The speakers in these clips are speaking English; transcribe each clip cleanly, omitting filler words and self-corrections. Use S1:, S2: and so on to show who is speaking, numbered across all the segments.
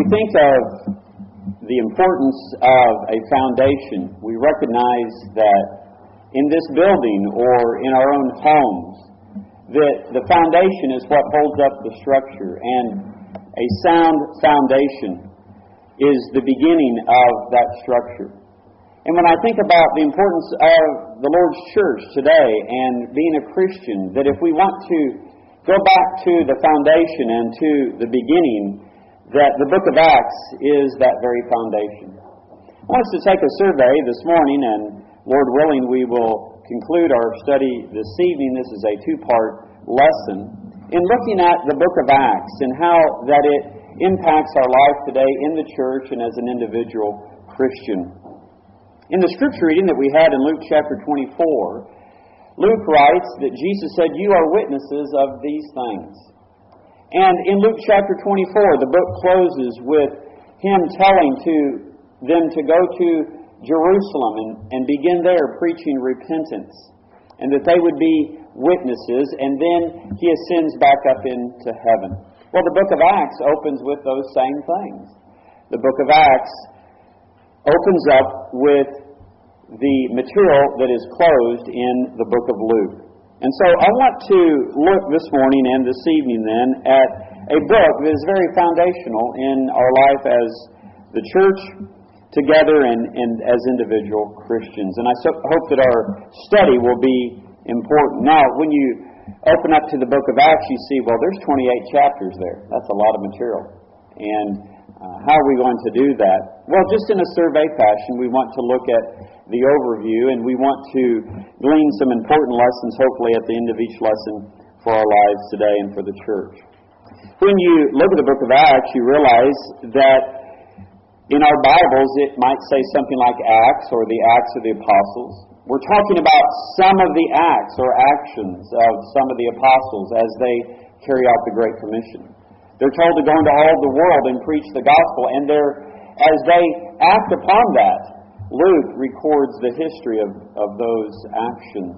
S1: think of the importance of a foundation, we recognize that in this building or in our own homes, that the foundation is what holds up the structure, and a sound foundation is the beginning of that structure. And when I think about the importance of the Lord's church today and being a Christian, that if we want to go back to the foundation and to the beginning, that the book of Acts is that very foundation. I want us to take a survey this morning, and Lord willing, we will conclude our study this evening. This is a two-part lesson in looking at the book of Acts and how that it impacts our life today in the church and as an individual Christian. In the scripture reading that we had in Luke chapter 24, Luke writes that Jesus said, "You are witnesses of these things." And in Luke chapter 24, the book closes with him telling them to go to Jerusalem and begin there preaching repentance, and that they would be witnesses, and then he ascends back up into heaven. Well, the book of Acts opens with those same things. The book of Acts opens up with the material that is closed in the book of Luke. And so I want to look this morning and this evening then at a book that is very foundational in our life as the church together and as individual Christians. And I hope that our study will be important. Now, when you open up to the book of Acts, you see, well, there's 28 chapters there. That's a lot of material. And how are we going to do that? Well, just in a survey fashion, we want to look at the overview, and we want to glean some important lessons, hopefully, at the end of each lesson for our lives today and for the church. When you look at the book of Acts, you realize that in our Bibles, it might say something like Acts or the Acts of the Apostles. We're talking about some of the acts or actions of some of the apostles as they carry out the Great Commission. They're told to go into all the world and preach the gospel, and as they act upon that, Luke records the history of those actions.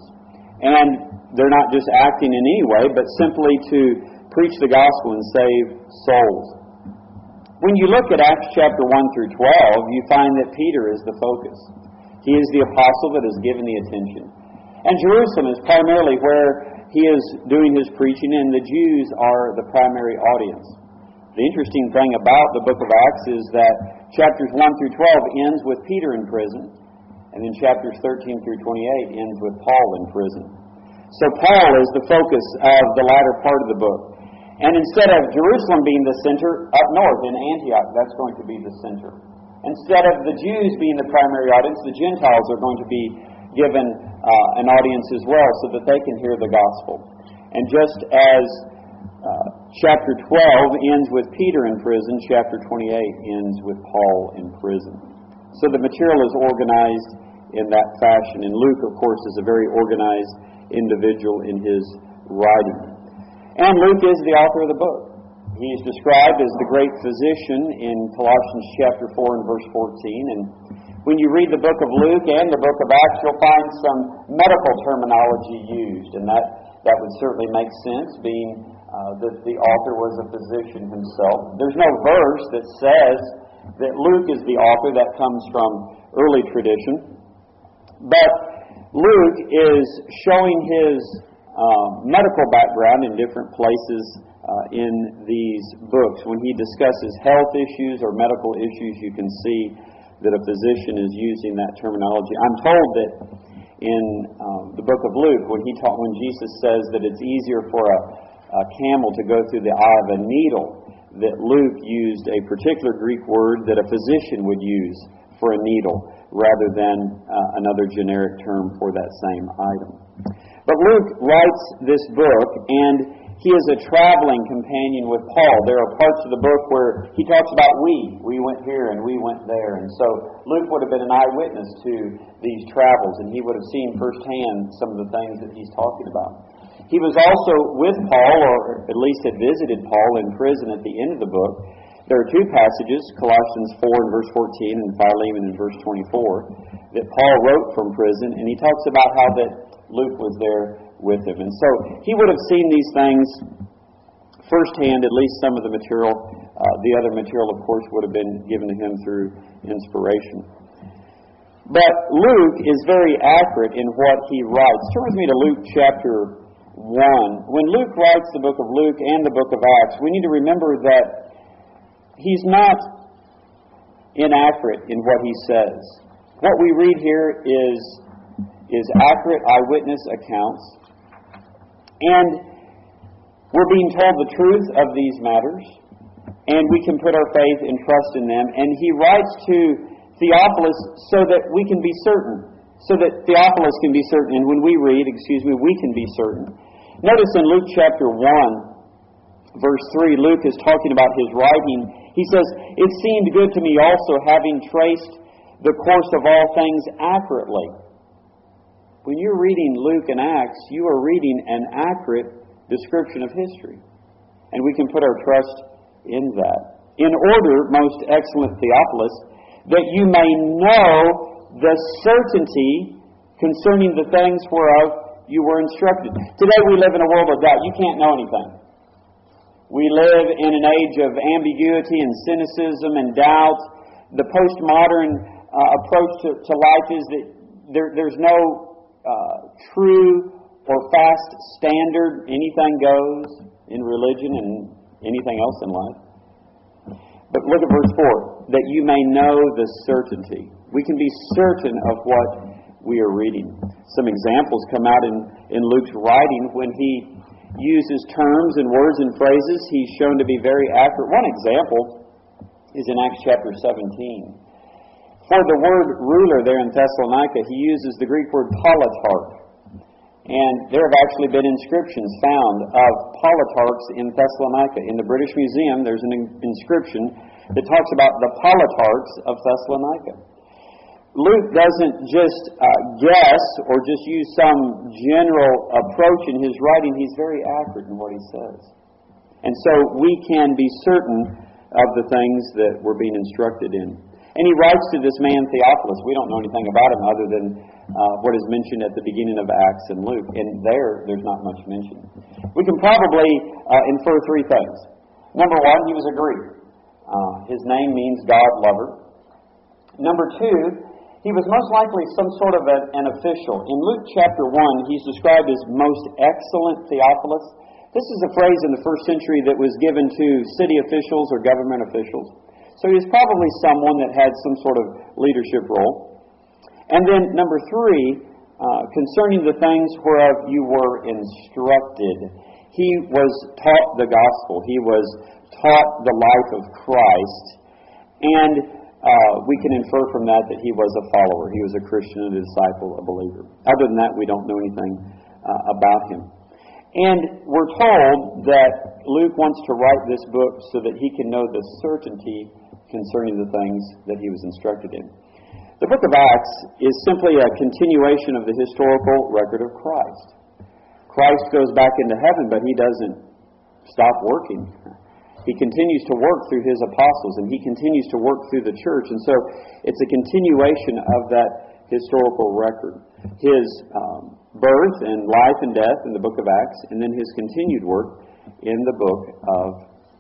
S1: And they're not just acting in any way, but simply to preach the gospel and save souls. When you look at Acts chapter 1 through 12, you find that Peter is the focus. He is the apostle that is given the attention. And Jerusalem is primarily where he is doing his preaching, and the Jews are the primary audience. The interesting thing about the book of Acts is that chapters 1 through 12 ends with Peter in prison, and then chapters 13 through 28 ends with Paul in prison. So Paul is the focus of the latter part of the book. And instead of Jerusalem being the center, up north in Antioch, that's going to be the center. Instead of the Jews being the primary audience, the Gentiles are going to be given an audience as well so that they can hear the gospel. And just as chapter 12 ends with Peter in prison, chapter 28 ends with Paul in prison. So the material is organized in that fashion. And Luke, of course, is a very organized individual in his writing. And Luke is the author of the book. He is described as the great physician in Colossians chapter 4 and verse 14. And when you read the book of Luke and the book of Acts, you'll find some medical terminology used. And that would certainly make sense, being that the author was a physician himself. There's no verse that says that Luke is the author. That comes from early tradition. But Luke is showing his medical background in different places in these books. When he discusses health issues or medical issues, you can see that a physician is using that terminology. I'm told that in the book of Luke, when Jesus says that it's easier for a camel to go through the eye of a needle, that Luke used a particular Greek word that a physician would use for a needle rather than another generic term for that same item. But Luke writes this book, and he is a traveling companion with Paul. There are parts of the book where he talks about we went here and we went there. And so Luke would have been an eyewitness to these travels, and he would have seen firsthand some of the things that he's talking about. He was also with Paul, or at least had visited Paul in prison at the end of the book. There are two passages, Colossians 4 and verse 14 and Philemon in verse 24, that Paul wrote from prison, and he talks about how that Luke was there with him. And so he would have seen these things firsthand, at least some of the material The other material, of course, would have been given to him through inspiration. But Luke is very accurate in what he writes. Turn with me to Luke chapter 1. When Luke writes the book of Luke and the book of Acts, we need to remember that he's not inaccurate in what he says. What we read here is accurate eyewitness accounts. And we're being told the truth of these matters, and we can put our faith and trust in them. And he writes to Theophilus so that we can be certain, so that Theophilus can be certain, and when we read, we can be certain. Notice in Luke chapter 1, verse 3, Luke is talking about his writing. He says, "It seemed good to me also, having traced the course of all things accurately." When you're reading Luke and Acts, you are reading an accurate description of history. And we can put our trust in that. "In order, most excellent Theophilus, that you may know the certainty concerning the things whereof you were instructed." Today we live in a world of doubt. You can't know anything. We live in an age of ambiguity and cynicism and doubt. The postmodern approach to life is that there's no true or fast standard. Anything goes in religion and anything else in life. But look at verse 4. That you may know the certainty. We can be certain of what we are reading. Some examples come out in Luke's writing when he uses terms and words and phrases. He's shown to be very accurate. One example is in Acts chapter 17. For the word ruler there in Thessalonica, he uses the Greek word politarch. And there have actually been inscriptions found of politarchs in Thessalonica. In the British Museum, there's an inscription that talks about the politarchs of Thessalonica. Luke doesn't just guess or just use some general approach in his writing. He's very accurate in what he says. And so we can be certain of the things that we're being instructed in. And he writes to this man Theophilus. We don't know anything about him other than what is mentioned at the beginning of Acts and Luke. And there's not much mentioned. We can probably infer three things. Number one, he was a Greek. His name means God lover. Number two, he was most likely some sort of an official. In Luke chapter 1, he's described as most excellent Theophilus. This is a phrase in the first century that was given to city officials or government officials. So he was probably someone that had some sort of leadership role. And then number three, concerning the things whereof you were instructed. He was taught the gospel. He was taught the life of Christ. And we can infer from that he was a follower. He was a Christian, a disciple, a believer. Other than that, we don't know anything about him. And we're told that Luke wants to write this book so that he can know the certainty concerning the things that he was instructed in. The book of Acts is simply a continuation of the historical record of Christ. Christ goes back into heaven, but he doesn't stop working. He continues to work through his apostles, and he continues to work through the church. And so it's a continuation of that historical record. His birth and life and death in the book of Acts, and then his continued work in the book of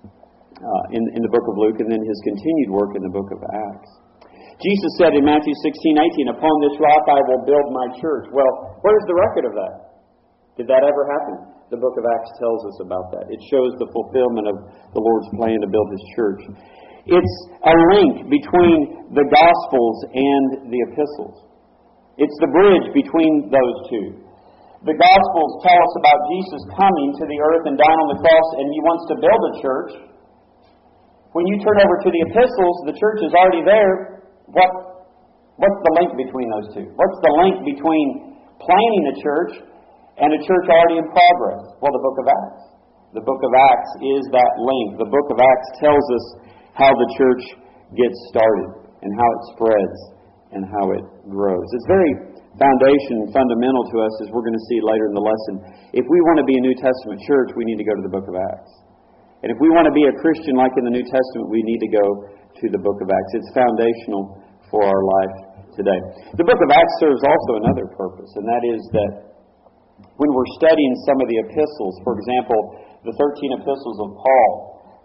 S1: in the book of Luke, and then his continued work in the book of Acts. Jesus said in Matthew 16:18, "Upon this rock I will build my church." Well, where's the record of that? Did that ever happen? The book of Acts tells us about that. It shows the fulfillment of the Lord's plan to build his church. It's a link between the Gospels and the epistles. It's the bridge between those two. The Gospels tell us about Jesus coming to the earth and dying on the cross, and he wants to build a church. When you turn over to the epistles, the church is already there. What's the link between those two? What's the link between planning a church and a church already in progress? Well, the book of Acts. The book of Acts is that link. The book of Acts tells us how the church gets started and how it spreads and how it grows. It's very fundamental to us, as we're going to see later in the lesson. If we want to be a New Testament church, we need to go to the book of Acts. And if we want to be a Christian like in the New Testament, we need to go to the book of Acts. It's foundational for our life today. The book of Acts serves also another purpose, and that is that when we're studying some of the epistles, for example, the 13 epistles of Paul,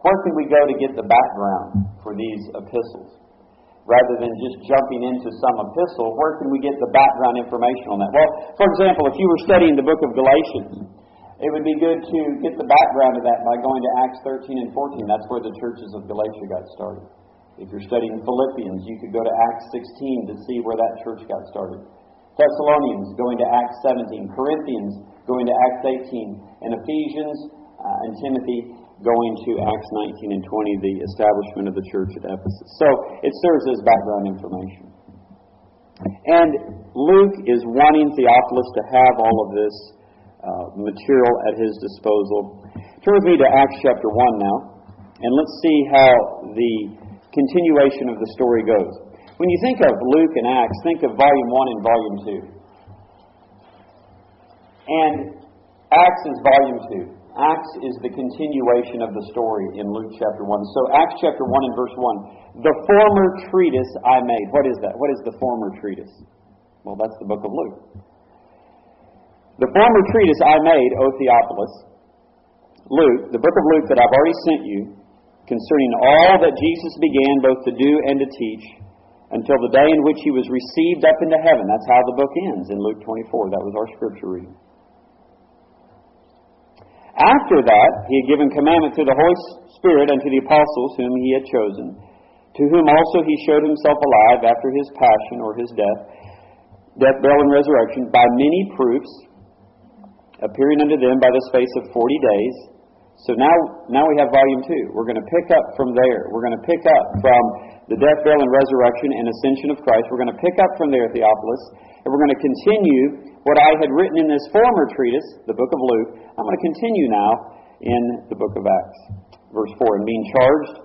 S1: Where can we go to get the background for these epistles? Rather than just jumping into some epistle, where can we get the background information on that? Well, for example, if you were studying the book of Galatians, it would be good to get the background of that by going to Acts 13 and 14. That's where the churches of Galatia got started. If you're studying Philippians, you could go to Acts 16 to see where that church got started. Thessalonians, going to Acts 17. Corinthians, going to Acts 18. And Ephesians and Timothy, going to Acts 19 and 20, the establishment of the church at Ephesus. So it serves as background information. And Luke is wanting Theophilus to have all of this material at his disposal. Turn with me to Acts chapter 1 now, and let's see how the continuation of the story goes. When you think of Luke and Acts, think of volume 1 and volume 2. And Acts is volume 2. Acts is the continuation of the story in Luke chapter 1. So Acts chapter 1 and verse 1. The former treatise I made. What is that? What is the former treatise? Well, that's the book of Luke. The former treatise I made, O Theophilus, Luke, the book of Luke that I've already sent you, concerning all that Jesus began both to do and to teach, until the day in which he was received up into heaven. That's how the book ends in Luke 24. That was our scripture reading. After that, he had given commandment through the Holy Spirit unto the apostles whom he had chosen, to whom also he showed himself alive after his passion or his death, burial, and resurrection, by many proofs, appearing unto them by the space of 40 days. So now we have volume 2. We're going to pick up from there. We're going to pick up from the death, burial, and resurrection and ascension of Christ. We're going to pick up from there, Theophilus, and we're going to continue what I had written in this former treatise, the book of Luke. I'm going to continue now in the book of Acts. Verse 4, and being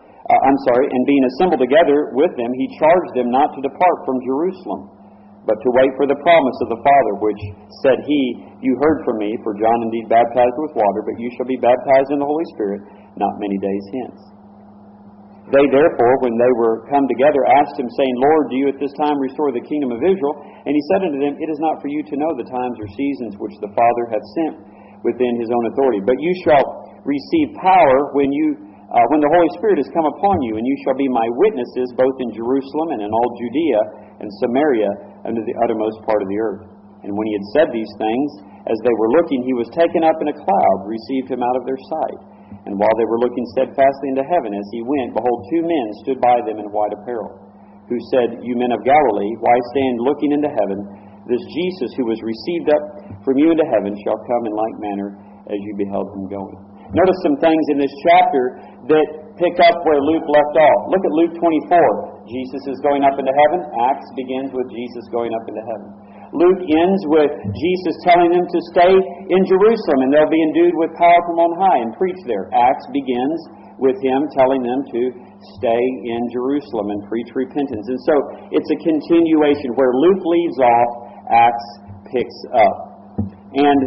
S1: assembled together with them, he charged them not to depart from Jerusalem, but to wait for the promise of the Father, which said he, you heard from me, for John indeed baptized with water, but you shall be baptized in the Holy Spirit not many days hence. They therefore, when they were come together, asked him, saying, Lord, do you at this time restore the kingdom of Israel? And he said unto them, it is not for you to know the times or seasons which the Father hath sent within his own authority. But you shall receive power when the Holy Spirit is come upon you, and you shall be my witnesses both in Jerusalem and in all Judea and Samaria unto the uttermost part of the earth. And when he had said these things, as they were looking, he was taken up in a cloud, received him out of their sight. And while they were looking steadfastly into heaven as he went, behold, 2 men stood by them in white apparel, who said, you men of Galilee, why stand looking into heaven? This Jesus who was received up from you into heaven shall come in like manner as you beheld him going. Notice some things in this chapter that pick up where Luke left off. Look at Luke 24. Jesus is going up into heaven. Acts begins with Jesus going up into heaven. Luke ends with Jesus telling them to stay in Jerusalem and they'll be endued with power from on high and preach there. Acts begins with him telling them to stay in Jerusalem and preach repentance. And so it's a continuation. Where Luke leaves off, Acts picks up. And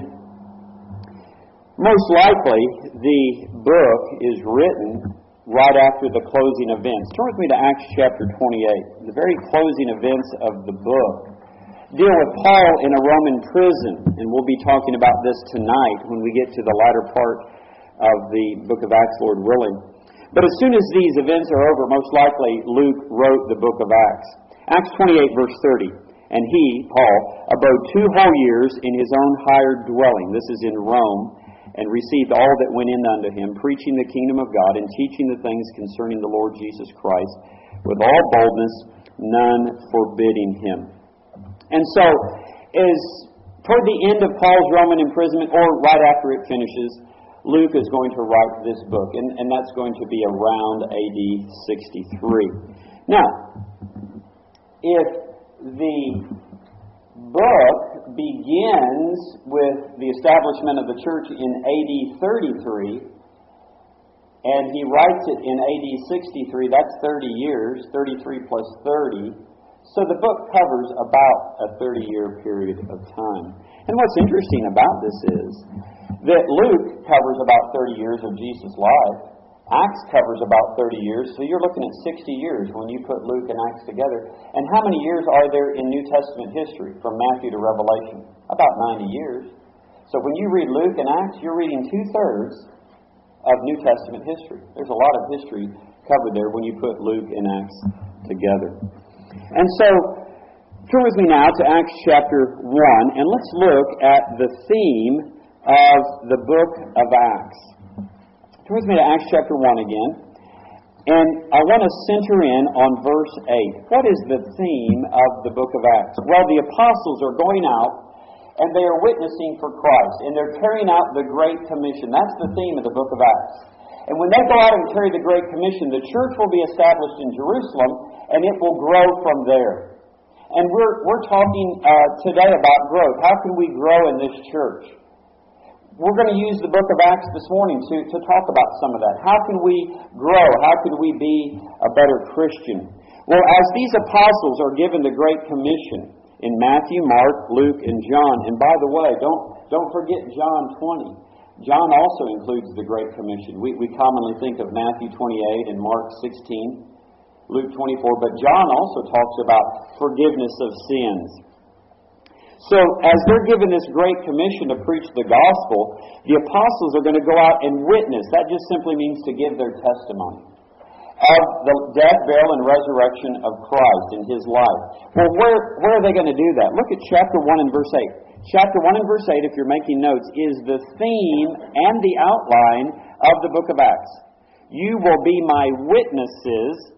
S1: most likely the book is written right after the closing events. Turn with me to Acts chapter 28. The very closing events of the book deal with Paul in a Roman prison, and we'll be talking about this tonight when we get to the latter part of the book of Acts, Lord willing. But as soon as these events are over, most likely Luke wrote the book of Acts. Acts 28, verse 30. And he, Paul, abode 2 whole years in his own hired dwelling, this is in Rome, and received all that went in unto him, preaching the kingdom of God and teaching the things concerning the Lord Jesus Christ, with all boldness, none forbidding him. And so, as toward the end of Paul's Roman imprisonment, or right after it finishes, Luke is going to write this book, and that's going to be around AD 63. Now, if the book begins with the establishment of the church in AD 33, and he writes it in AD 63, that's 30 years, 33 plus 30, so the book covers about a 30-year period of time. And what's interesting about this is that Luke covers about 30 years of Jesus' life. Acts covers about 30 years, so you're looking at 60 years when you put Luke and Acts together. And how many years are there in New Testament history from Matthew to Revelation? About 90 years. So when you read Luke and Acts, you're reading 2/3 of New Testament history. There's a lot of history covered there when you put Luke and Acts together. And so, turn with me now to Acts chapter 1, and let's look at the theme of the book of Acts. Turn with me to Acts chapter 1 again, and I want to center in on verse 8. What is the theme of the book of Acts? Well, the apostles are going out, and they are witnessing for Christ, and they're carrying out the Great Commission. That's the theme of the book of Acts. And when they go out and carry the Great Commission, the church will be established in Jerusalem, and it will grow from there. And we're talking today about growth. How can we grow in this church? We're going to use the book of Acts this morning to talk about some of that. How can we grow? How can we be a better Christian? Well, as these apostles are given the Great Commission in Matthew, Mark, Luke, and John, and by the way, don't forget John 20. John also includes the Great Commission. We commonly think of Matthew 28 and Mark 16, Luke 24, but John also talks about forgiveness of sins. So, as they're given this Great Commission to preach the gospel, the apostles are going to go out and witness. That just simply means to give their testimony of the death, burial, and resurrection of Christ in His life. Well, where are they going to do that? Look at chapter 1 and verse 8. Chapter 1 and verse 8, if you're making notes, is the theme and the outline of the book of Acts. You will be my witnesses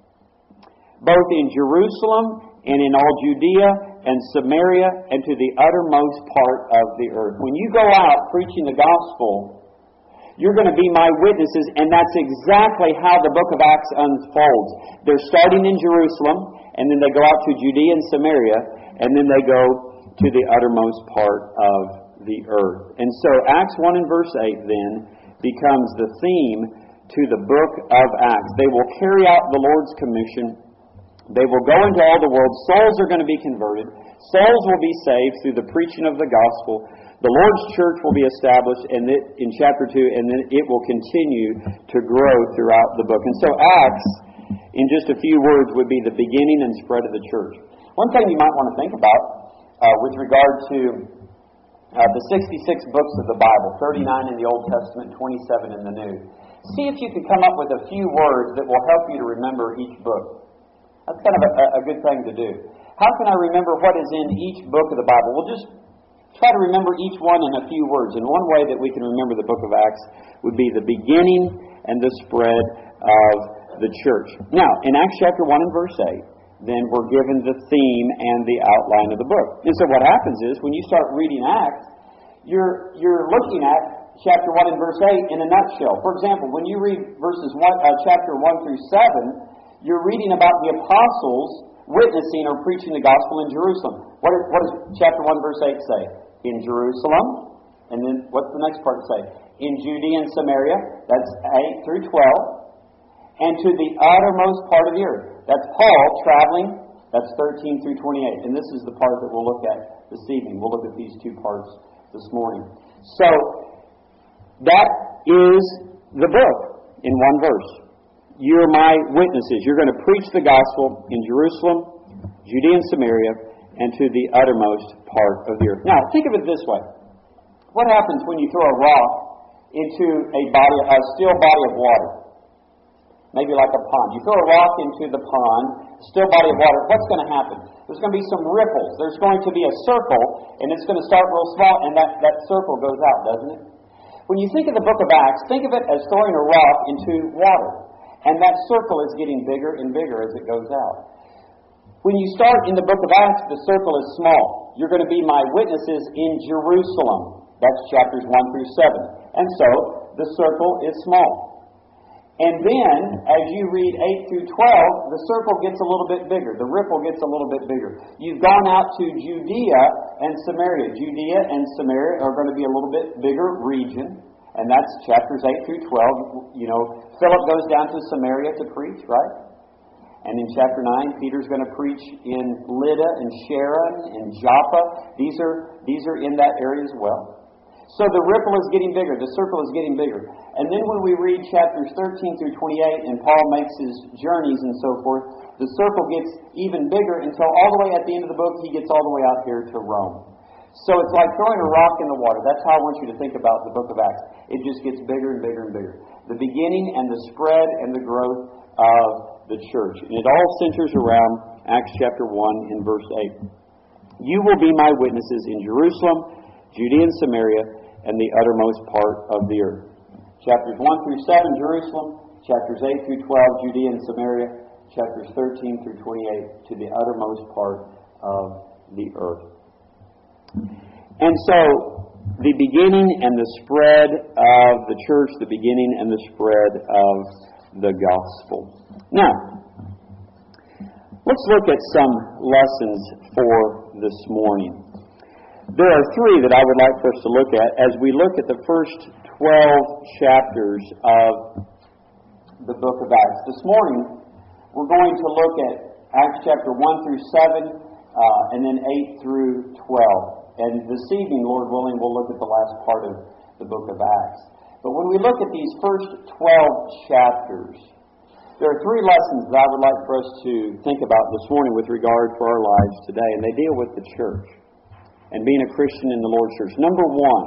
S1: both in Jerusalem and in all Judea and Samaria and to the uttermost part of the earth. When you go out preaching the gospel, you're going to be my witnesses, and that's exactly how the book of Acts unfolds. They're starting in Jerusalem, and then they go out to Judea and Samaria, and then they go to the uttermost part of the earth. And so Acts 1 and verse 8 then becomes the theme to the book of Acts. They will carry out the Lord's commission. They will go into all the world. Souls are going to be converted. Souls will be saved through the preaching of the gospel. The Lord's church will be established in chapter 2, and then it will continue to grow throughout the book. And so Acts, in just a few words, would be the beginning and spread of the church. One thing you might want to think about with regard to the 66 books of the Bible, 39 in the Old Testament, 27 in the New. See if you could come up with a few words that will help you to remember each book. That's kind of a good thing to do. How can I remember what is in each book of the Bible? We'll just try to remember each one in a few words. And one way that we can remember the book of Acts would be the beginning and the spread of the church. Now, in Acts chapter 1 and verse 8, then we're given the theme and the outline of the book. And so what happens is, when you start reading Acts, you're looking at chapter 1 and verse 8 in a nutshell. For example, when you read chapter 1 through 7, you're reading about the apostles witnessing or preaching the gospel in Jerusalem. What does chapter 1 verse 8 say? In Jerusalem. And then what's the next part say? In Judea and Samaria. That's 8 through 12. And to the uttermost part of the earth. That's Paul traveling. That's 13 through 28. And this is the part that we'll look at this evening. We'll look at these two parts this morning. So, that is the book in one verse. You're my witnesses. You're going to preach the gospel in Jerusalem, Judea and Samaria, and to the uttermost part of the earth. Now, think of it this way. What happens when you throw a rock into a still body of water? Maybe like a pond. You throw a rock into the pond, still body of water, what's going to happen? There's going to be some ripples. There's going to be a circle, and it's going to start real small, and that circle goes out, doesn't it? When you think of the book of Acts, think of it as throwing a rock into water. And that circle is getting bigger and bigger as it goes out. When you start in the book of Acts, the circle is small. You're going to be my witnesses in Jerusalem. That's chapters 1 through 7. And so, the circle is small. And then, as you read 8 through 12, the circle gets a little bit bigger. The ripple gets a little bit bigger. You've gone out to Judea and Samaria. Judea and Samaria are going to be a little bit bigger region. And that's chapters 8 through 12. You know, Philip goes down to Samaria to preach, right? And in chapter 9, Peter's going to preach in Lydda and Sharon and Joppa. These are in that area as well. So the ripple is getting bigger. The circle is getting bigger. And then when we read chapters 13 through 28, and Paul makes his journeys and so forth, the circle gets even bigger until all the way at the end of the book, he gets all the way out here to Rome. So it's like throwing a rock in the water. That's how I want you to think about the book of Acts. It just gets bigger and bigger and bigger. The beginning and the spread and the growth of the church. And it all centers around Acts chapter 1 and verse 8. You will be my witnesses in Jerusalem, Judea and Samaria, and the uttermost part of the earth. Chapters 1 through 7, Jerusalem. Chapters 8 through 12, Judea and Samaria. Chapters 13 through 28, to the uttermost part of the earth. And so, the beginning and the spread of the church, the beginning and the spread of the gospel. Now, let's look at some lessons for this morning. There are three that I would like for us to look at as we look at the first 12 chapters of the book of Acts. This morning, we're going to look at Acts chapter 1 through 7, and then 8 through 12. And this evening, Lord willing, we'll look at the last part of the book of Acts. But when we look at these first 12 chapters, there are three lessons that I would like for us to think about this morning with regard for our lives today. And they deal with the church and being a Christian in the Lord's church. Number one,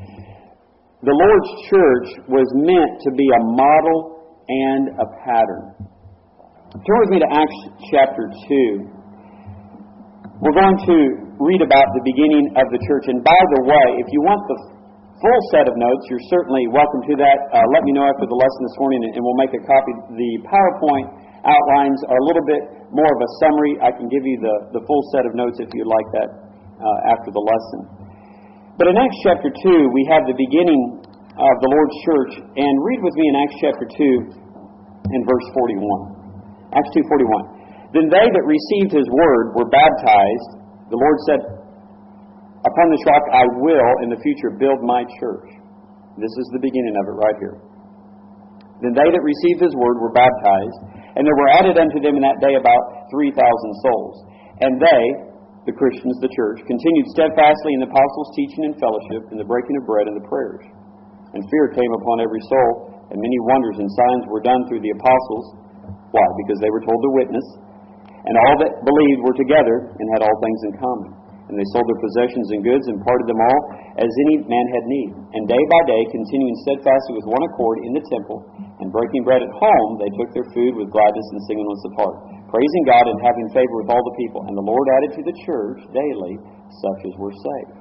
S1: the Lord's church was meant to be a model and a pattern. Turn with me to Acts chapter 2. We're going to read about the beginning of the church. And by the way, if you want the full set of notes, you're certainly welcome to that. Let me know after the lesson this morning, and we'll make a copy. The PowerPoint outlines are a little bit more of a summary. I can give you the full set of notes if you'd like that after the lesson. But in Acts chapter 2, we have the beginning of the Lord's church. And read with me in Acts chapter 2 and verse 41. Acts 2:41. Then they that received his word were baptized. The Lord said, upon this rock I will in the future build my church. This is the beginning of it right here. Then they that received his word were baptized, and there were added unto them in that day about 3,000 souls. And they, the Christians, the church, continued steadfastly in the apostles' teaching and fellowship, in the breaking of bread and the prayers. And fear came upon every soul, and many wonders and signs were done through the apostles. Why? Because they were told to witness. And all that believed were together and had all things in common. And they sold their possessions and goods and parted them all as any man had need. And day by day, continuing steadfastly with one accord in the temple, and breaking bread at home, they took their food with gladness and singleness of heart, praising God and having favor with all the people. And the Lord added to the church daily such as were saved.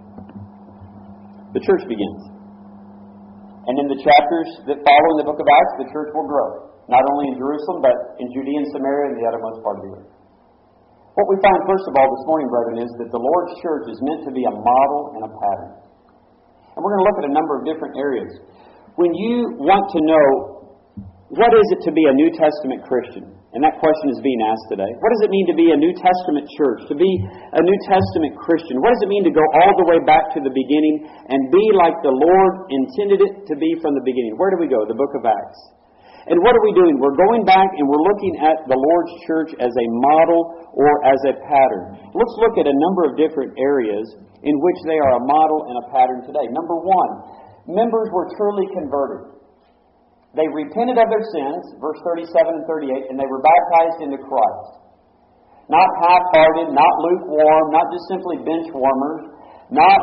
S1: The church begins. And in the chapters that follow in the book of Acts, the church will grow. Not only in Jerusalem, but in Judea and Samaria and the uttermost part of the earth. What we find, first of all, this morning, brethren, is that the Lord's church is meant to be a model and a pattern. And we're going to look at a number of different areas. When you want to know what is it to be a New Testament Christian, and that question is being asked today, what does it mean to be a New Testament church, to be a New Testament Christian? What does it mean to go all the way back to the beginning and be like the Lord intended it to be from the beginning? Where do we go? The book of Acts. And what are we doing? We're going back and we're looking at the Lord's church as a model or as a pattern. Let's look at a number of different areas in which they are a model and a pattern today. Number one, members were truly converted. They repented of their sins, verse 37 and 38, and they were baptized into Christ. Not half-hearted, not lukewarm, not just simply bench warmers, not,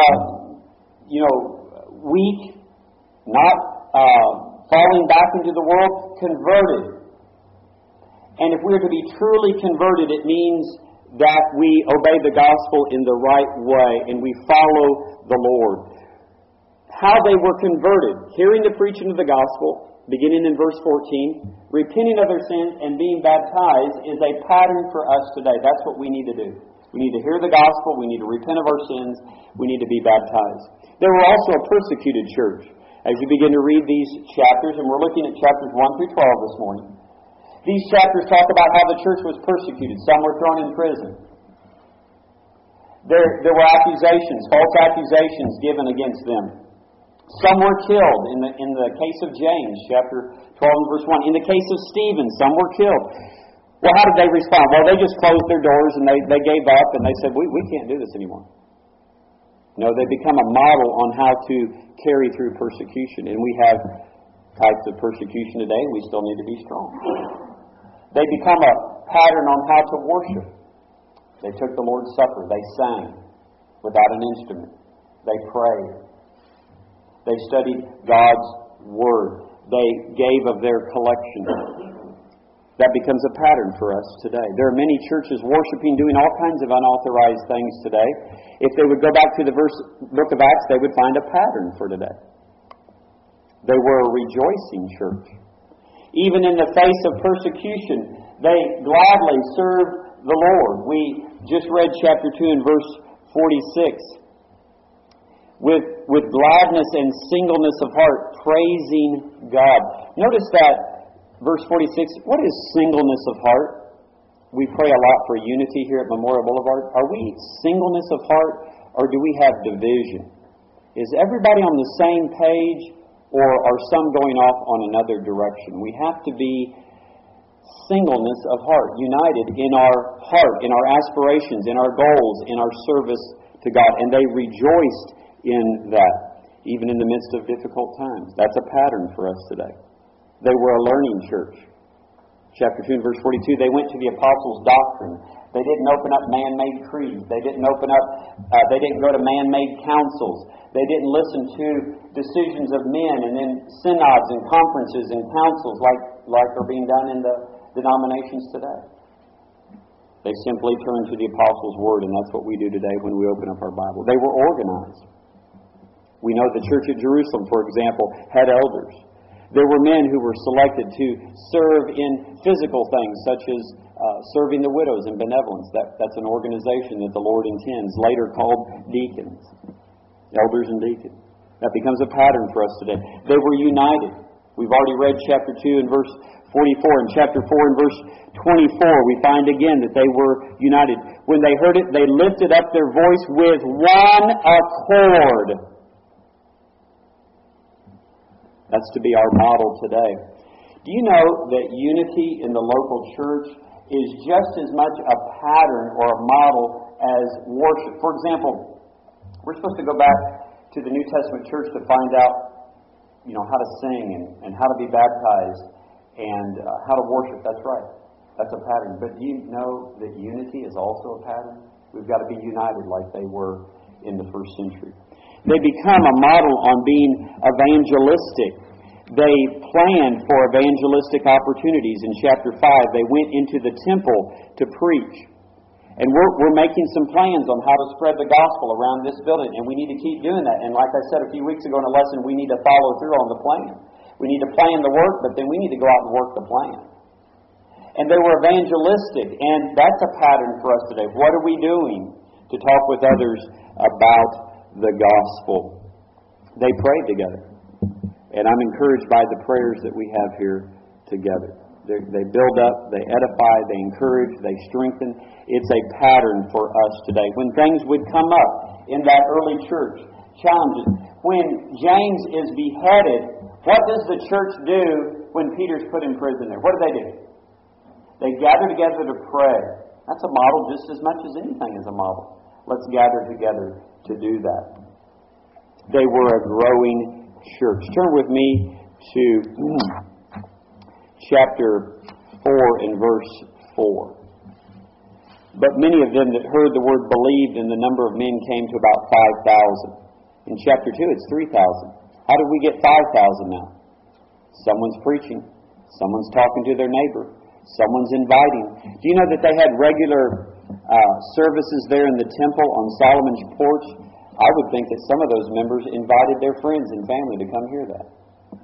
S1: weak, not falling back into the world, converted. And if we are to be truly converted, it means that we obey the gospel in the right way and we follow the Lord. How they were converted, hearing the preaching of the gospel, beginning in verse 14, repenting of their sins and being baptized is a pattern for us today. That's what we need to do. We need to hear the gospel, we need to repent of our sins, we need to be baptized. There were also a persecuted church. As you begin to read these chapters, and we're looking at chapters 1 through 12 this morning, these chapters talk about how the church was persecuted. Some were thrown in prison. There were accusations, false accusations given against them. Some were killed in the case of James, chapter 12 and verse 1. In the case of Stephen, some were killed. Well, how did they respond? Well, they just closed their doors and they gave up and they said, we can't do this anymore. No, they become a model on how to carry through persecution. And we have types of persecution today, and we still need to be strong. They become a pattern on how to worship. They took the Lord's Supper. They sang. without an instrument. They prayed. They studied God's Word. They gave of their collection. That becomes a pattern for us today. There are many churches worshiping, doing all kinds of unauthorized things today. If they would go back to the book of Acts, they would find a pattern for today. They were a rejoicing church. Even in the face of persecution, they gladly served the Lord. We just read chapter 2 and verse 46. With gladness and singleness of heart, praising God. Notice that, verse 46, what is singleness of heart? We pray a lot for unity here at Memorial Boulevard. Are we singleness of heart, or do we have division? Is everybody on the same page, or are some going off on another direction? We have to be singleness of heart, united in our heart, in our aspirations, in our goals, in our service to God. And they rejoiced in that, even in the midst of difficult times. That's a pattern for us today. They were a learning church. Chapter 2 and verse 42, they went to the apostles' doctrine. They didn't open up man-made creeds. They didn't go to man-made councils. They didn't listen to decisions of men and then synods and conferences and councils like are being done in the denominations today. They simply turned to the apostles' word, and that's what we do today when we open up our Bible. They were organized. We know the church at Jerusalem, for example, had elders. There were men who were selected to serve in physical things, such as serving the widows and benevolence. That's an organization that the Lord intends, later called deacons, elders and deacons. That becomes a pattern for us today. They were united. We've already read chapter 2 and verse 44. In chapter 4 and verse 24, we find again that they were united. When they heard it, they lifted up their voice with one accord. That's to be our model today. Do you know that unity in the local church is just as much a pattern or a model as worship? For example, we're supposed to go back to the New Testament church to find out, how to sing and how to be baptized and how to worship. That's right. That's a pattern. But do you know that unity is also a pattern? We've got to be united like they were in the first century. They become a model on being evangelistic. They planned for evangelistic opportunities. In chapter 5, they went into the temple to preach. And we're making some plans on how to spread the gospel around this building, and we need to keep doing that. And like I said a few weeks ago in a lesson, we need to follow through on the plan. We need to plan the work, but then we need to go out and work the plan. And they were evangelistic, and that's a pattern for us today. What are we doing to talk with others about the gospel? They prayed together. And I'm encouraged by the prayers that we have here together. They build up, they edify, they encourage, they strengthen. It's a pattern for us today. When things would come up in that early church, challenges. When James is beheaded, what does the church do when Peter's put in prison there? What do? They gather together to pray. That's a model just as much as anything is a model. Let's gather together to do that. They were a growing church. Turn with me to chapter 4 and verse 4. But many of them that heard the word believed, and the number of men came to about 5,000. In chapter 2, it's 3,000. How did we get 5,000 now? Someone's preaching. Someone's talking to their neighbor. Someone's inviting. Do you know that they had regular services there in the temple on Solomon's porch? I would think that some of those members invited their friends and family to come hear that.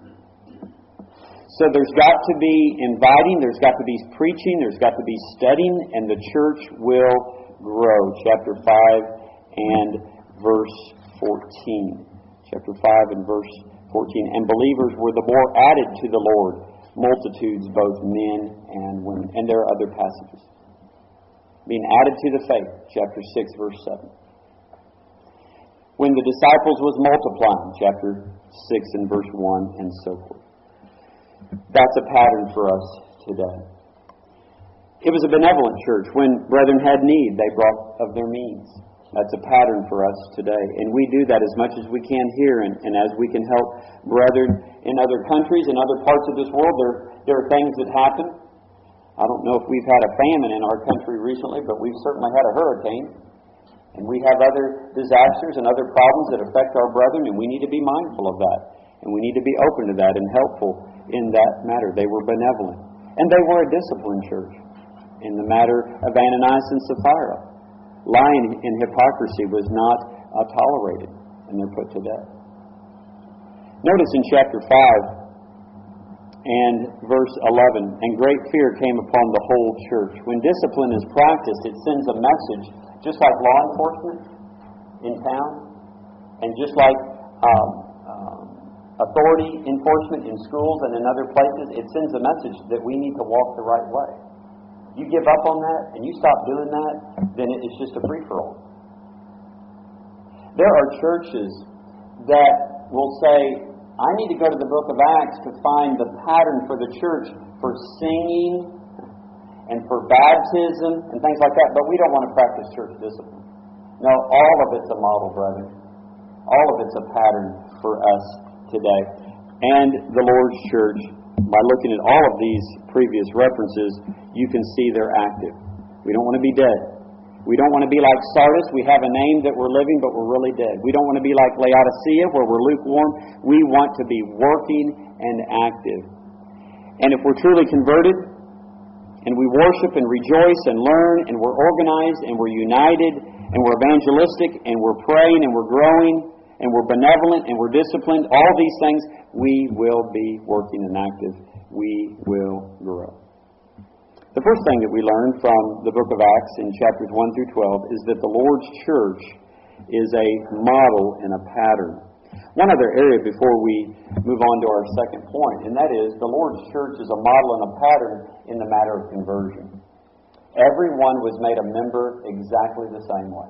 S1: So there's got to be inviting, there's got to be preaching, there's got to be studying, and the church will grow. Chapter 5 and verse 14. Chapter 5 and verse 14. And believers were the more added to the Lord, multitudes, both men and women. And there are other passages. Being added to the faith, chapter 6, verse 7. When the disciples was multiplying, chapter 6 and verse 1, and so forth. That's a pattern for us today. It was a benevolent church. When brethren had need, they brought of their means. That's a pattern for us today. And we do that as much as we can here, and as we can help brethren in other countries and other parts of this world. There are things that happen. I don't know if we've had a famine in our country recently, but we've certainly had a hurricane. And we have other disasters and other problems that affect our brethren, and we need to be mindful of that. And we need to be open to that and helpful in that matter. They were benevolent. And they were a disciplined church. In the matter of Ananias and Sapphira, lying and hypocrisy was not tolerated, and they're put to death. Notice in chapter 5 and verse 11, and great fear came upon the whole church. When discipline is practiced, it sends a message, just like law enforcement in town, and just like authority enforcement in schools and in other places, it sends a message that we need to walk the right way. You give up on that and you stop doing that, then it's just a free-for-all. There are churches that will say, I need to go to the book of Acts to find the pattern for the church for singing and for baptism and things like that, but we don't want to practice church discipline. No, all of it's a model, brethren. All of it's a pattern for us today. And the Lord's church, by looking at all of these previous references, you can see they're active. We don't want to be dead. We don't want to be like Sardis. We have a name that we're living, but we're really dead. We don't want to be like Laodicea, where we're lukewarm. We want to be working and active. And if we're truly converted, and we worship and rejoice and learn, and we're organized, and we're united, and we're evangelistic, and we're praying, and we're growing, and we're benevolent, and we're disciplined, all these things, we will be working and active. We will grow. The first thing that we learn from the book of Acts in chapters 1 through 12 is that the Lord's church is a model and a pattern. One other area before we move on to our second point, and that is the Lord's church is a model and a pattern in the matter of conversion. Everyone was made a member exactly the same way.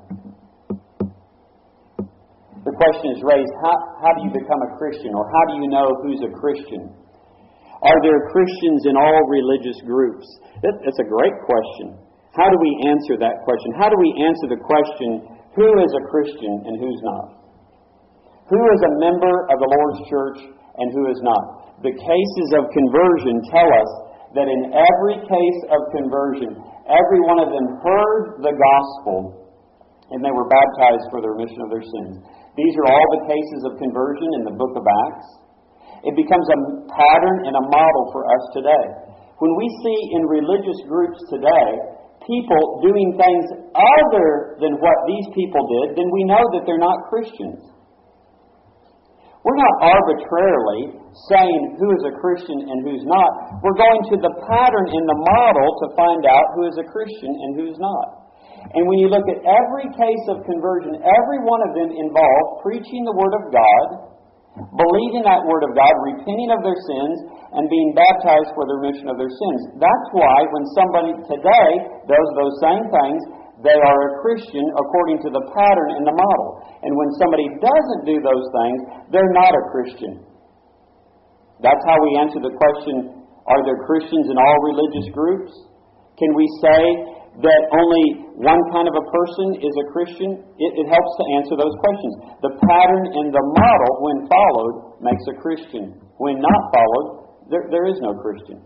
S1: The question is raised, how do you become a Christian, or how do you know who's a Christian? Are there Christians in all religious groups? That's a great question. How do we answer that question? How do we answer the question, who is a Christian and who's not? Who is a member of the Lord's church and who is not? The cases of conversion tell us that in every case of conversion, every one of them heard the gospel and they were baptized for the remission of their sins. These are all the cases of conversion in the book of Acts. It becomes a pattern and a model for us today. When we see in religious groups today people doing things other than what these people did, then we know that they're not Christians. We're not arbitrarily saying who is a Christian and who's not. We're going to the pattern and the model to find out who is a Christian and who's not. And when you look at every case of conversion, every one of them involved preaching the Word of God, believing that Word of God, repenting of their sins, and being baptized for the remission of their sins. That's why when somebody today does those same things, they are a Christian according to the pattern and the model. And when somebody doesn't do those things, they're not a Christian. That's how we answer the question, are there Christians in all religious groups? Can we say that only one kind of a person is a Christian? It helps to answer those questions. The pattern and the model, when followed, makes a Christian. When not followed, there is no Christian.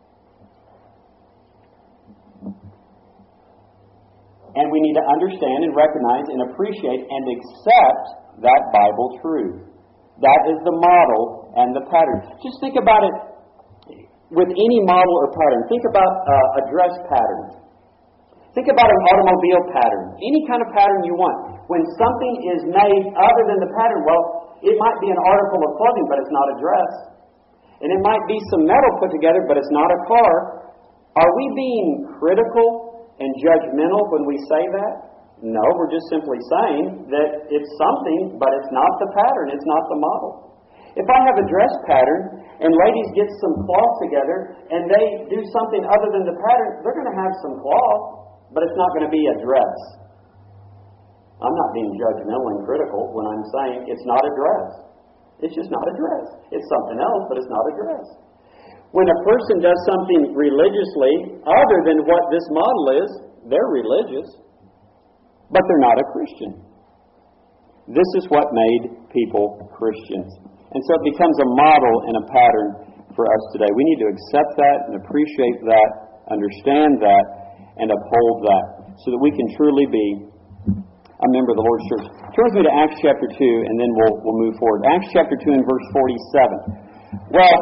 S1: And we need to understand and recognize and appreciate and accept that Bible truth. That is the model and the pattern. Just think about it with any model or pattern. Think about a dress pattern. Think about an automobile pattern. Any kind of pattern you want. When something is made other than the pattern, well, it might be an article of clothing, but it's not a dress. And it might be some metal put together, but it's not a car. Are we being critical and judgmental when we say that? No, we're just simply saying that it's something, but it's not the pattern, it's not the model. If I have a dress pattern, and ladies get some cloth together, and they do something other than the pattern, they're going to have some cloth, but it's not going to be a dress. I'm not being judgmental and critical when I'm saying it's not a dress. It's just not a dress. It's something else, but it's not a dress. When a person does something religiously other than what this model is, they're religious, but they're not a Christian. This is what made people Christians. And so it becomes a model and a pattern for us today. We need to accept that and appreciate that, understand that, and uphold that, so that we can truly be a member of the Lord's church. Turn with me to Acts chapter 2, and then we'll move forward. Acts chapter 2 and verse 47. Well,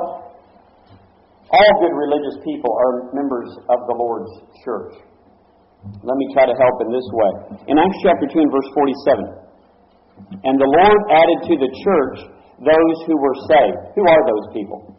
S1: all good religious people are members of the Lord's church. Let me try to help in this way. In Acts chapter 2 and verse 47, and the Lord added to the church those who were saved. Who are those people?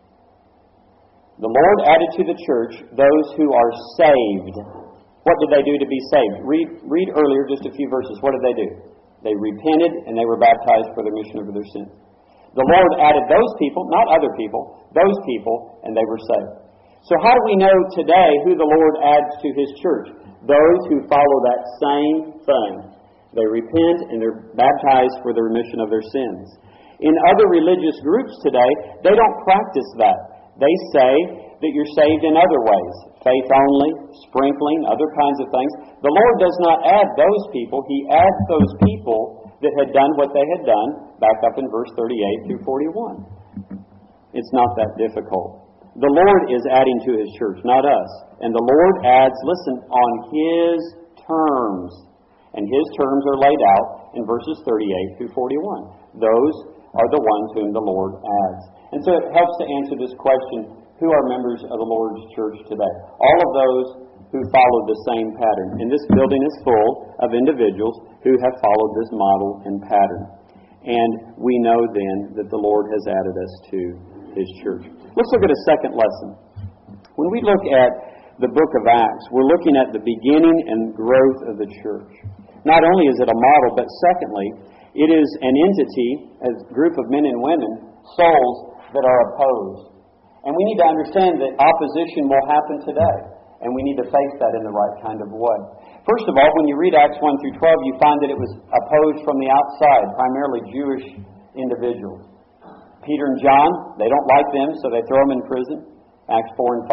S1: The Lord added to the church those who are saved. What did they do to be saved? Read earlier just a few verses. What did they do? They repented and they were baptized for the remission of their sins. The Lord added those people, not other people, those people, and they were saved. So how do we know today who the Lord adds to His church? Those who follow that same thing. They repent and they're baptized for the remission of their sins. In other religious groups today, they don't practice that. They say that you're saved in other ways. Faith only, sprinkling, other kinds of things. The Lord does not add those people. He adds those people that had done what they had done, back up in verse 38 through 41. It's not that difficult. The Lord is adding to His church, not us. And the Lord adds, listen, on His terms. And His terms are laid out in verses 38 through 41. Those are the ones whom the Lord adds. And so it helps to answer this question, who are members of the Lord's church today? All of those who follow the same pattern. And this building is full of individuals who have followed this model and pattern. And we know then that the Lord has added us to His church. Let's look at a second lesson. When we look at the book of Acts, we're looking at the beginning and growth of the church. Not only is it a model, but secondly, it is an entity, a group of men and women, souls that are opposed. And we need to understand that opposition will happen today. And we need to face that in the right kind of way. First of all, when you read Acts 1 through 12, you find that it was opposed from the outside, primarily Jewish individuals. Peter and John, they don't like them, so they throw them in prison. Acts 4 and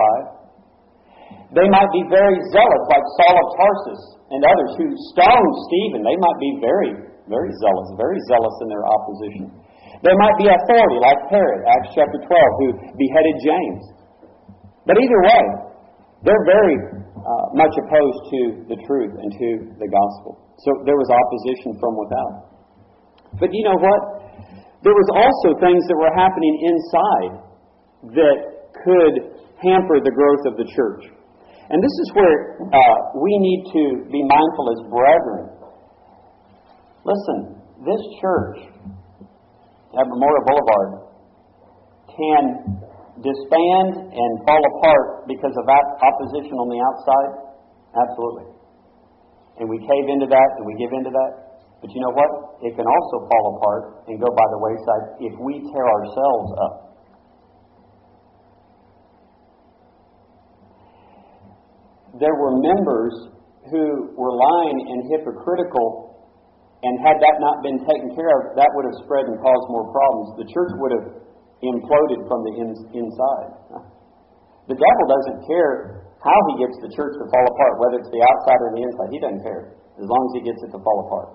S1: 5. They might be very zealous, like Saul of Tarsus and others who stoned Stephen. They might be very zealous in their opposition. There might be authority, like Herod, Acts chapter 12, who beheaded James. But either way, they're very much opposed to the truth and to the gospel. So there was opposition from without. But you know what? There was also things that were happening inside that could hamper the growth of the church. And this is where we need to be mindful as brethren. Listen, this church at Memorial Boulevard can disband and fall apart because of that opposition on the outside? Absolutely. And we cave into that and we give into that. But you know what? It can also fall apart and go by the wayside if we tear ourselves up. There were members who were lying and hypocritical, and had that not been taken care of, that would have spread and caused more problems. The church would have imploded from the inside. The devil doesn't care how he gets the church to fall apart, whether it's the outside or the inside. He doesn't care, as long as he gets it to fall apart.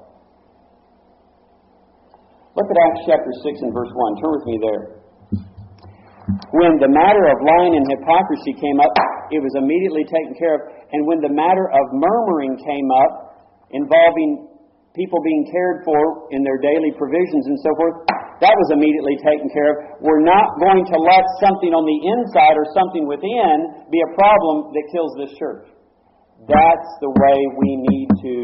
S1: Look at Acts chapter 6 and verse 1. Turn with me there. When the matter of lying and hypocrisy came up, it was immediately taken care of. And when the matter of murmuring came up, involving people being cared for in their daily provisions and so forth, that was immediately taken care of. We're not going to let something on the inside or something within be a problem that kills this church. That's the way we need to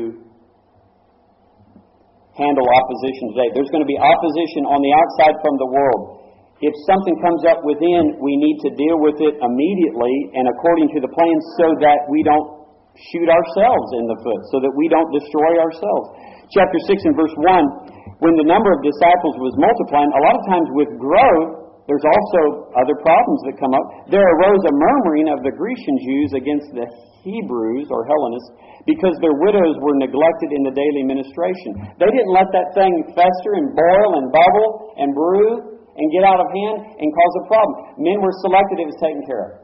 S1: handle opposition today. There's going to be opposition on the outside from the world. If something comes up within, we need to deal with it immediately and according to the plan so that we don't shoot ourselves in the foot, so that we don't destroy ourselves. Chapter 6 and verse 1, when the number of disciples was multiplying, a lot of times with growth, there's also other problems that come up. There arose a murmuring of the Grecian Jews against the Hebrews or Hellenists because their widows were neglected in the daily ministration. They didn't let that thing fester and boil and bubble and brew and get out of hand and cause a problem. Men were selected, it was taken care of.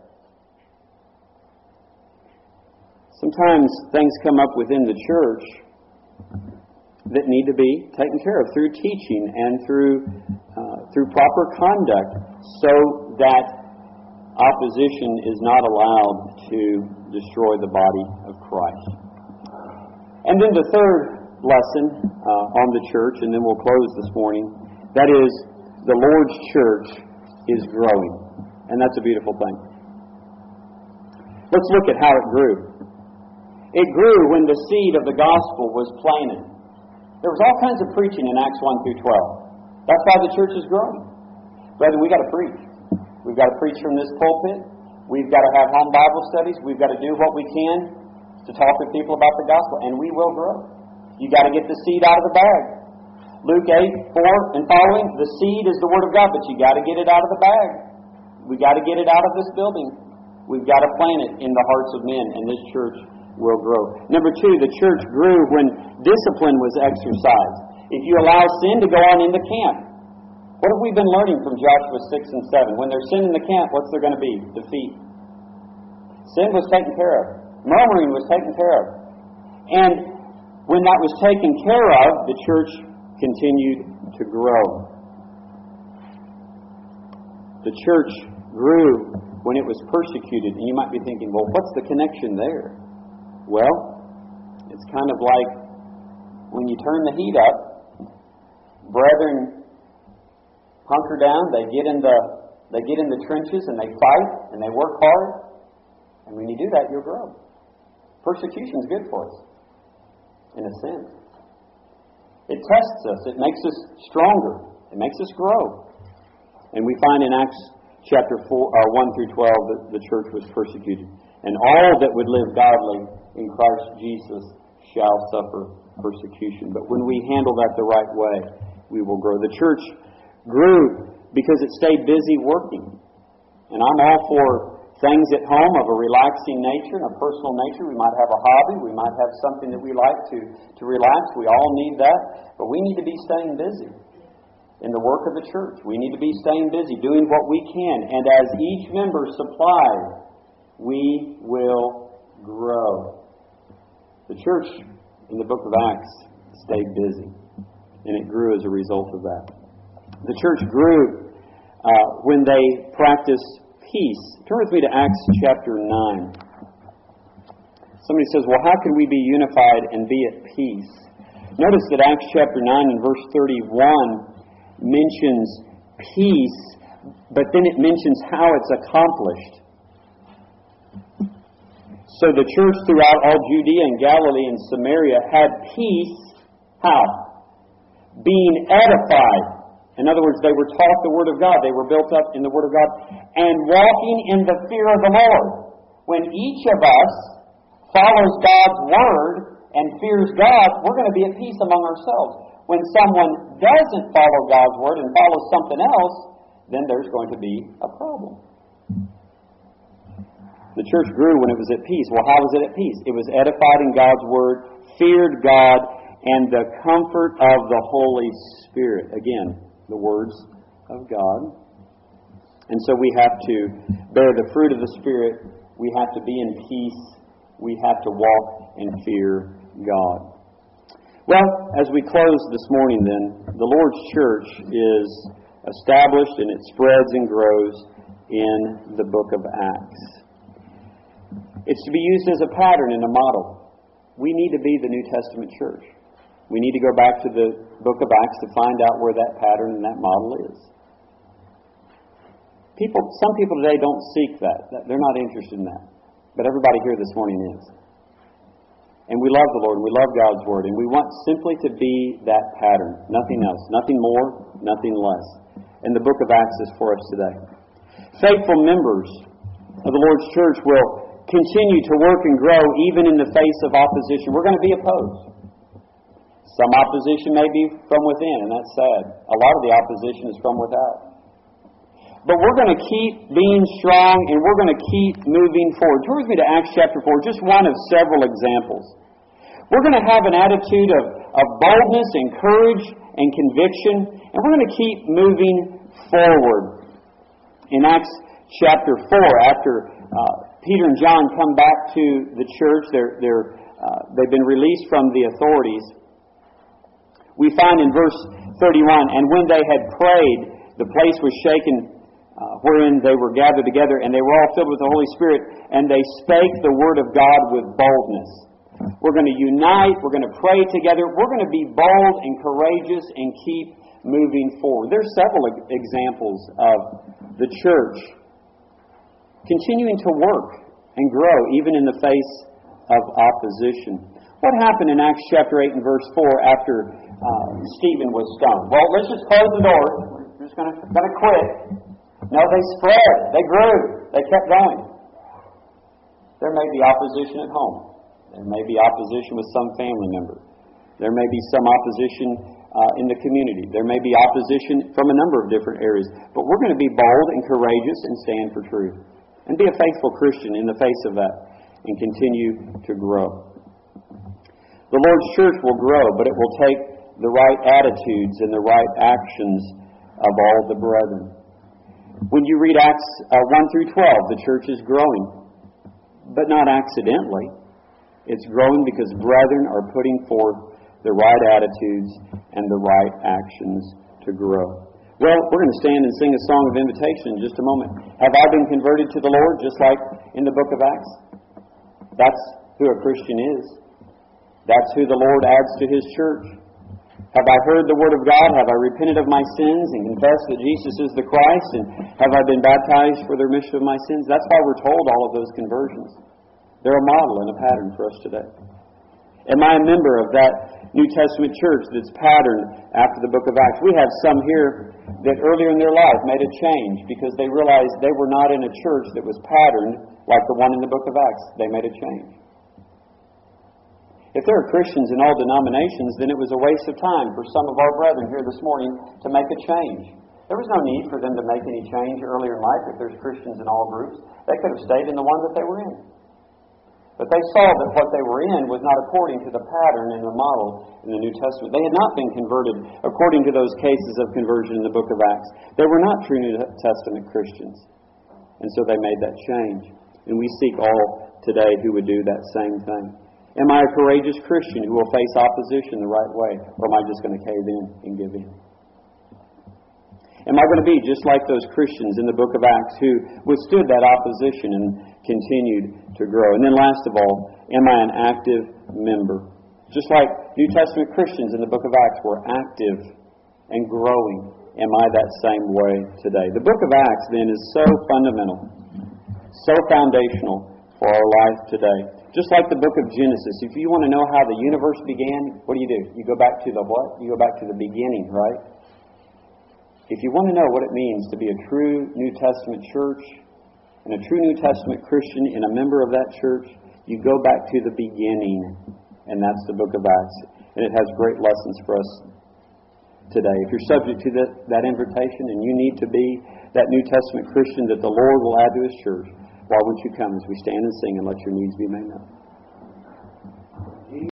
S1: Sometimes things come up within the church that need to be taken care of through teaching and through proper conduct so that opposition is not allowed to destroy the body of Christ. And then the third lesson on the church, and then we'll close this morning. That is, the Lord's church is growing. And that's a beautiful thing. Let's look at how it grew. It grew when the seed of the gospel was planted. There was all kinds of preaching in Acts 1 through 12. That's why the church is growing. Brethren, we've got to preach. We've got to preach from this pulpit. We've got to have home Bible studies. We've got to do what we can to talk to people about the gospel, and we will grow. You've got to get the seed out of the bag. Luke 8:4 and following, the seed is the Word of God, but you got to get it out of the bag. We've got to get it out of this building. We've got to plant it in the hearts of men, and this church will grow. Number 2, the church grew when discipline was exercised. If you allow sin to go on in the camp, what have we been learning from Joshua 6 and 7? When there's sin in the camp, what's there going to be? Defeat. Sin was taken care of. Murmuring was taken care of. And when that was taken care of, the church continued to grow. The church grew when it was persecuted. And you might be thinking, well, what's the connection there? Well, it's kind of like when you turn the heat up, brethren hunker down, they get in the trenches and they fight and they work hard. And when you do that, you'll grow. Persecution is good for us, in a sense. It tests us. It makes us stronger. It makes us grow. And we find in Acts chapter 1 through 12 that the church was persecuted. And all that would live godly in Christ Jesus shall suffer persecution. But when we handle that the right way, we will grow. The church grew because it stayed busy working. And I'm all for things at home of a relaxing nature and a personal nature. We might have a hobby. We might have something that we like to relax. We all need that. But we need to be staying busy in the work of the church. We need to be staying busy, doing what we can. And as each member supplies, we will grow. The church in the book of Acts stayed busy. And it grew as a result of that. The church grew when they practiced peace. Turn with me to Acts chapter 9. Somebody says, well, how can we be unified and be at peace? Notice that Acts chapter 9 and verse 31 mentions peace, but then it mentions how it's accomplished. So the church throughout all Judea and Galilee and Samaria had peace. How? Being edified. In other words, they were taught the Word of God. They were built up in the Word of God. And walking in the fear of the Lord. When each of us follows God's Word and fears God, we're going to be at peace among ourselves. When someone doesn't follow God's Word and follows something else, then there's going to be a problem. The church grew when it was at peace. Well, how was it at peace? It was edified in God's Word, feared God, and the comfort of the Holy Spirit. Again, the words of God. And so we have to bear the fruit of the Spirit. We have to be in peace. We have to walk in fear God. Well, as we close this morning then, the Lord's church is established and it spreads and grows in the book of Acts. It's to be used as a pattern and a model. We need to be the New Testament church. We need to go back to the book of Acts to find out where that pattern and that model is. Some people today don't seek that. They're not interested in that. But everybody here this morning is. And we love the Lord, and we love God's Word, and we want simply to be that pattern. Nothing else. Nothing more, nothing less. And the book of Acts is for us today. Faithful members of the Lord's church will continue to work and grow even in the face of opposition. We're going to be opposed. Some opposition may be from within, and that's sad. A lot of the opposition is from without. But we're going to keep being strong, and we're going to keep moving forward. Turn with me to Acts chapter 4, just one of several examples. We're going to have an attitude of boldness and courage and conviction, and we're going to keep moving forward. In Acts chapter 4, after Peter and John come back to the church, they've been released from the authorities. We find in verse 31, and when they had prayed, the place was shaken wherein they were gathered together, and they were all filled with the Holy Spirit, and they spake the word of God with boldness. We're going to unite. We're going to pray together. We're going to be bold and courageous and keep moving forward. There's several examples of the church continuing to work and grow even in the face of opposition. What happened in Acts chapter 8 and verse 4 after Stephen was stoned? Well, let's just close the door. We're just going to quit. No, they spread. They grew. They kept going. There may be opposition at home. There may be opposition with some family member. There may be some opposition in the community. There may be opposition from a number of different areas. But we're going to be bold and courageous and stand for truth. And be a faithful Christian in the face of that and continue to grow. The Lord's church will grow, but it will take the right attitudes and the right actions of all the brethren. When you read Acts 1 through 12, the church is growing, but not accidentally. It's growing because brethren are putting forth the right attitudes and the right actions to grow. Well, we're going to stand and sing a song of invitation in just a moment. Have I been converted to the Lord, just like in the book of Acts? That's who a Christian is. That's who the Lord adds to His church. Have I heard the Word of God? Have I repented of my sins and confessed that Jesus is the Christ? And have I been baptized for the remission of my sins? That's why we're told all of those conversions. They're a model and a pattern for us today. Am I a member of that New Testament church that's patterned after the book of Acts? We have some here that earlier in their life made a change because they realized they were not in a church that was patterned like the one in the book of Acts. They made a change. If there are Christians in all denominations, then it was a waste of time for some of our brethren here this morning to make a change. There was no need for them to make any change earlier in life if there's Christians in all groups. They could have stayed in the one that they were in. But they saw that what they were in was not according to the pattern and the model in the New Testament. They had not been converted according to those cases of conversion in the book of Acts. They were not true New Testament Christians. And so they made that change. And we seek all today who would do that same thing. Am I a courageous Christian who will face opposition the right way? Or am I just going to cave in and give in? Am I going to be just like those Christians in the book of Acts who withstood that opposition and continued to grow? And then last of all, am I an active member? Just like New Testament Christians in the book of Acts were active and growing, am I that same way today? The book of Acts then is so fundamental, so foundational for our life today. Just like the book of Genesis, if you want to know how the universe began, what do? You go back to the what? You go back to the beginning, right? If you want to know what it means to be a true New Testament church and a true New Testament Christian and a member of that church, you go back to the beginning, and that's the book of Acts. And it has great lessons for us today. If you're subject to that invitation and you need to be that New Testament Christian that the Lord will add to His church, why won't you come as we stand and sing and let your needs be made known?